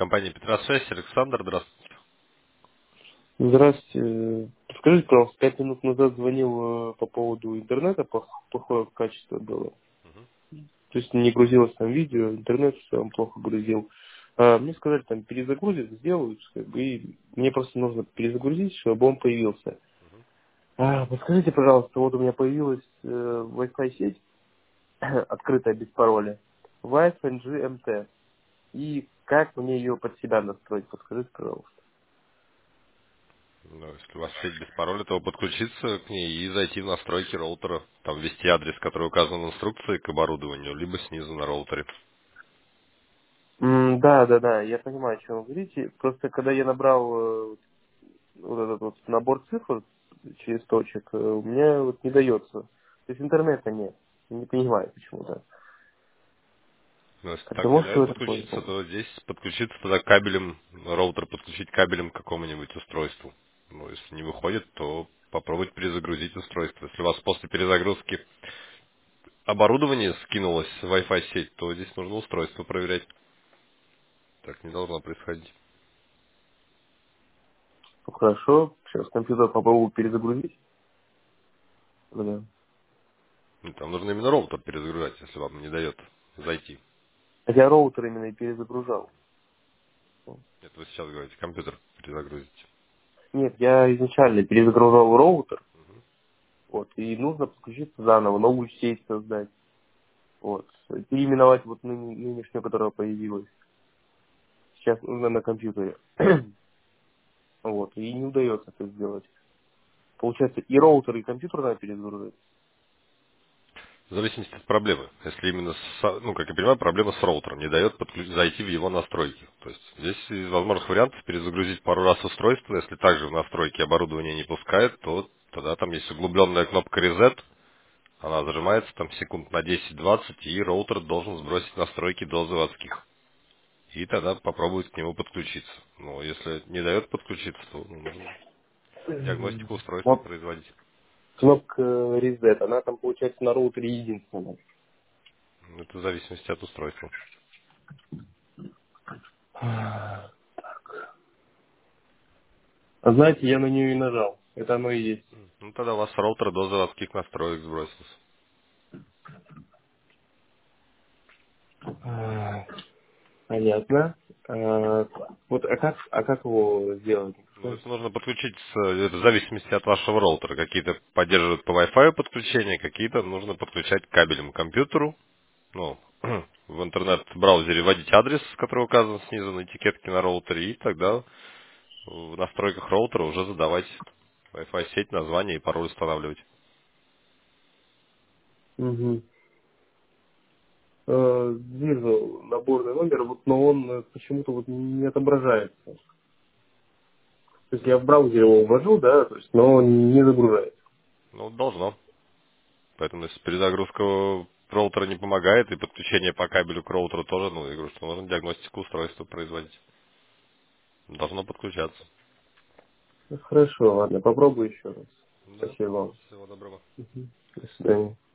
Компания Петросвязь, Александр, здравствуйте. Здравствуйте. Скажите, пожалуйста, 5 минут назад звонил по поводу интернета, плохое качество было. То есть не грузилось там видео, интернет в целом плохо грузил. Мне сказали, там перезагрузят, сделают, как бы, и мне просто нужно перезагрузить, чтобы он появился. Подскажите, пожалуйста, вот у меня появилась Wi-Fi сеть, открытая без пароля, Wi-Fi GMT. И как мне ее под себя настроить, подскажите, пожалуйста. Ну, если у вас сеть без пароля, то подключиться к ней и зайти в настройки роутера. Там ввести адрес, который указан в инструкции к оборудованию, либо снизу на роутере. Да, я понимаю, о чем вы говорите. Просто когда я набрал вот этот вот набор цифр через точек, у меня вот не дается. То есть интернета нет. Я не понимаю почему-то. Но если Как-то так не можете в дает этом помочь? подключиться, то здесь подключиться тогда кабелем, роутер подключить кабелем к какому-нибудь устройству. Ну, если не выходит, то попробовать перезагрузить устройство. Если у вас после перезагрузки оборудование скинулось в Wi-Fi сеть, то здесь нужно устройство проверять. Так не должно происходить. Ну, хорошо. Сейчас компьютер попробую перезагрузить. Да. Ну, там нужно именно роутер перезагружать, если вам не дает зайти. А я роутер именно и перезагружал. Это вы сейчас говорите, компьютер перезагрузите. Нет, я изначально перезагружал роутер. Вот, и нужно подключиться заново, новую сеть создать. Вот. Переименовать вот нынешнюю, которая появилась. Сейчас нужно на компьютере. Вот, и не удается это сделать. Получается, и роутер, и компьютер надо перезагружать. В зависимости от проблемы. Если именно, ну, как я понимаю, проблема с роутером, не дает зайти в его настройки. То есть здесь из возможных вариантов перезагрузить пару раз устройство. Если также в настройки оборудование не пускает, то тогда там есть углубленная кнопка Reset. Она зажимается там секунд на 10-20, и роутер должен сбросить настройки до заводских. И тогда попробует к нему подключиться. Но если не дает подключиться, то нужно диагностику устройства Вот производить. кнопка Reset, она там, получается, на роутере единственная. Это в зависимости от устройства. А знаете, я на нее и нажал. Это оно и есть. Ну, тогда у вас роутер до заводских настроек сбросился. Понятно. Вот, а как его сделать? Ну, это нужно подключить, это в зависимости от вашего роутера. Какие-то поддерживают по Wi-Fi подключение, какие-то нужно подключать кабелем к компьютеру. Ну, в интернет-браузере вводить адрес, который указан снизу на этикетке на роутере, и тогда в настройках роутера уже задавать Wi-Fi сеть, название и пароль устанавливать. Угу. Вижу наборный номер, вот, но он почему-то вот не отображается. То есть я в браузере его ввожу, да, то есть, но он не загружается. Ну, должно. Поэтому если перезагрузка роутера не помогает, и подключение по кабелю к роутеру тоже, ну, я говорю, что нужно диагностику устройства производить. Должно подключаться. Хорошо, ладно, попробую еще раз. Да. Спасибо вам. Всего доброго. До свидания.